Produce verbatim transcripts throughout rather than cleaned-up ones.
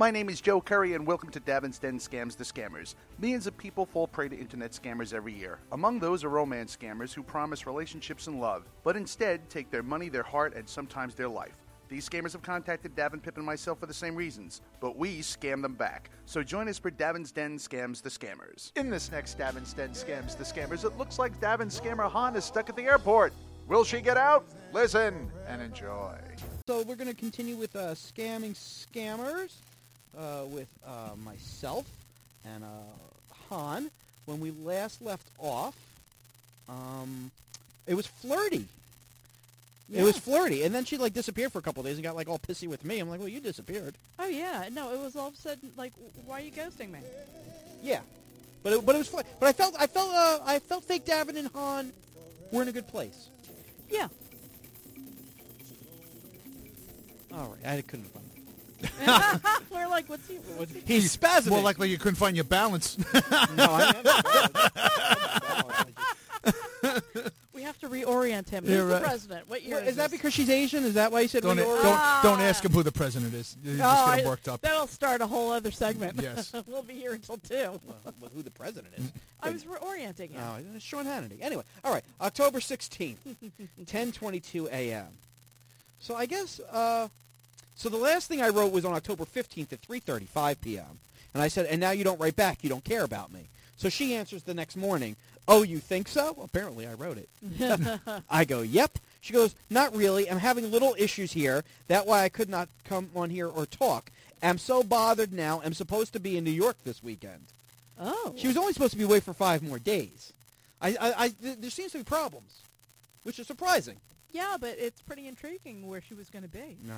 My name is Joe Curry, and welcome to Davin's Den Scams the Scammers. Millions of people fall prey to internet scammers every year. Among those are romance scammers who promise relationships and love, but instead take their money, their heart, and sometimes their life. These scammers have contacted Davin, Pip, and myself for the same reasons, but we scam them back. So join us for Davin's Den Scams the Scammers. In this next Davin's Den Scams the Scammers, it looks like Davin's scammer Han is stuck at the airport. Will she get out? Listen and enjoy. So we're going to continue with uh, scamming scammers uh, with uh, myself and uh, Han. When we last left off, um, it was flirty. Yeah. It was flirty, and then she like disappeared for a couple of days and got like all pissy with me. I'm like, well, you disappeared. Oh yeah, no, it was all of a sudden like, why are you ghosting me? Yeah, but it, but it was fun. But I felt I felt uh, I felt fake Davin and Han were in a good place. Yeah. All right, I couldn't find it. We're like, what's he? What's he He's spasming. More likely you couldn't find your balance. No, I We have to reorient him. Yeah, Who's right. the president? What year Well, is, is that this? because she's Asian? Is that why you said Don't, we a- orient? don't, Ah. don't ask him who the president is. You just Oh, get him I- worked up. That'll start a whole other segment. Yes. We'll be here until two. Well, who the president is? I was reorienting him. Oh, it's Sean Hannity. Anyway, all right, October sixteenth, ten twenty-two a.m. So I guess, uh, so the last thing I wrote was on October fifteenth at three thirty-five p.m. And I said, and now you don't write back. You don't care about me. So she answers the next morning, oh, you think so? Well, apparently I wrote it. I go, yep. She goes, not really. I'm having little issues here. That why I could not come on here or talk. I'm so bothered now. I'm supposed to be in New York this weekend. Oh. She was only supposed to be away for five more days. I, I, I th- there seems to be problems, which is surprising. Yeah, but it's pretty intriguing where she was going to be. No.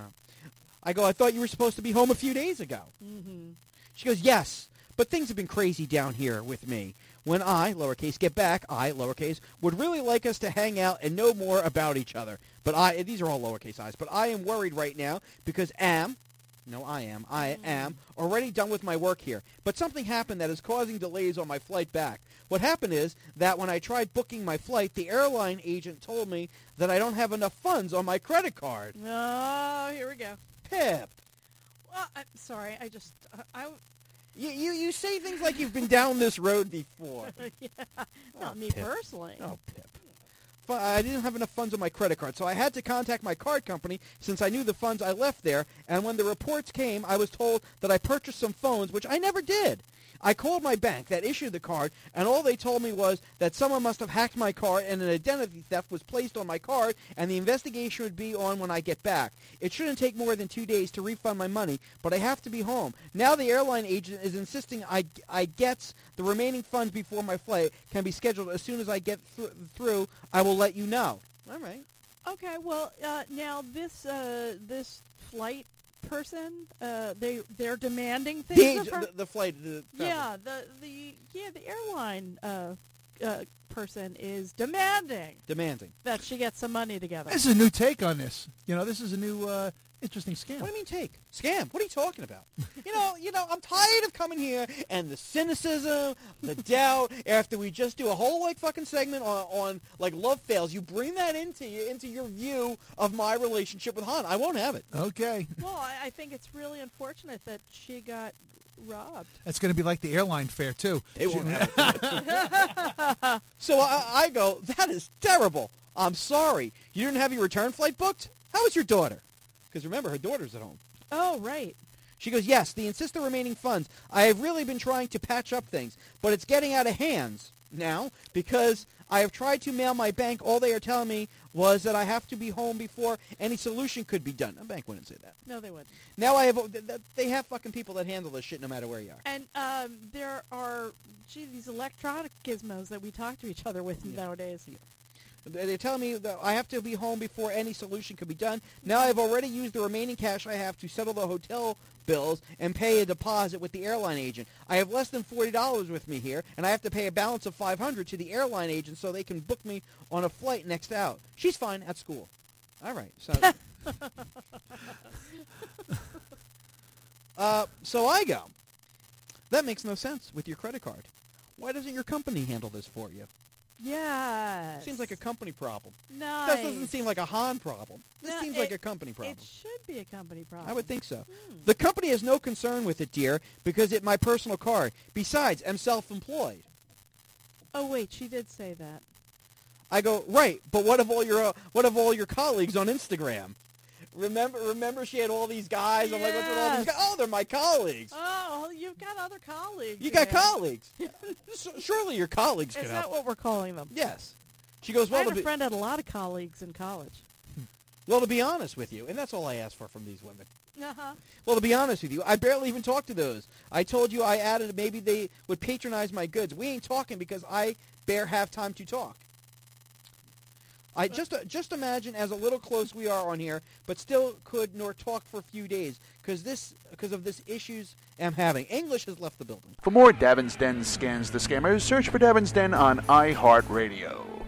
I go, I thought you were supposed to be home a few days ago. Mm-hmm. She goes, yes, but things have been crazy down here with me. When I, lowercase, get back, I, lowercase, would really like us to hang out and know more about each other. But I, these are all lowercase i's, but I am worried right now because am, no, I am, I am already done with my work here. But something happened that is causing delays on my flight back. What happened is that when I tried booking my flight, the airline agent told me that I don't have enough funds on my credit card. Oh, here we go. Pip. Well, I'm sorry. I just, uh, I, You, you you say things like you've been down this road before. yeah, Oh, not me Pip. personally. Oh, Pip. But I didn't have enough funds on my credit card, so I had to contact my card company since I knew the funds I left there, and when the reports came, I was told that I purchased some phones, which I never did. I called my bank that issued the card, and all they told me was that someone must have hacked my card and an identity theft was placed on my card, and the investigation would be on when I get back. It shouldn't take more than two days to refund my money, but I have to be home. Now the airline agent is insisting I, I gets the remaining funds before my flight can be scheduled. As soon as I get th- through, I will let you know. All right. Okay, well, uh, now this uh, this flight person, uh, they they're demanding things The, of her. the, the flight. The yeah, the the yeah the airline uh, uh, person is demanding demanding. that she get some money together. This is a new take on this. You know, this is a new uh, interesting scam. What do you mean take? Scam. What are you talking about? you know, you know, I'm tired of coming here and the cynicism, the doubt, after we just do a whole like fucking segment on, on like love fails, you bring that into you, into your view of my relationship with Han. I won't have it. Okay. Well, I, I think it's really unfortunate that she got robbed. That's going to be like the airline fare, too. They won't have it. So I, I go, that is terrible. I'm sorry. You didn't have your return flight booked? How is your daughter? Because remember, her daughter's at home. Oh, right. She goes, yes, they insist the remaining funds. I have really been trying to patch up things, but it's getting out of hands now because I have tried to mail my bank. All they are telling me was that I have to be home before any solution could be done. A bank wouldn't say that. No, they wouldn't. Now I have, they have fucking people that handle this shit no matter where you are. And um, there are, gee, these electronic gizmos that we talk to each other with Yeah. nowadays. Yeah. They're telling me that I have to be home before any solution could be done. Now I've already used the remaining cash I have to settle the hotel bills and pay a deposit with the airline agent. I have less than forty dollars with me here, and I have to pay a balance of five hundred dollars to the airline agent so they can book me on a flight next out. She's fine at school. All right. So, uh, so I go, that makes no sense with your credit card. Why doesn't your company handle this for you? Yes. Seems like a company problem. nice. That doesn't seem like a Han problem. This No, seems it- like a company problem. It should be a company problem. I would think so. Hmm. The company has no concern with it, dear, because it's my personal card. Besides, I'm self-employed. Oh wait, she did say that. I go, right, but what of all your uh, what of all your colleagues on Instagram? Remember, remember, she had all these guys. I'm like, what's with all these guys? Yes. Oh, they're my colleagues. Oh, you've got other colleagues. You got there. colleagues. S surely your colleagues Is can that help. what we're calling them? Yes. She goes, I well, had to a be, friend had a lot of colleagues in college. well, to be honest with you, and that's all I ask for from these women. Uh-huh. Well, to be honest with you, I barely even talk to those. I told you I added maybe they would patronize my goods. We ain't talking because I bare have time to talk. I just uh, just imagine as a little close we are on here, but still could nor talk for a few days because this because of this issues I'm having. English has left the building. For more Davin's Den Scams the Scammers, search for Davin's Den on iHeartRadio.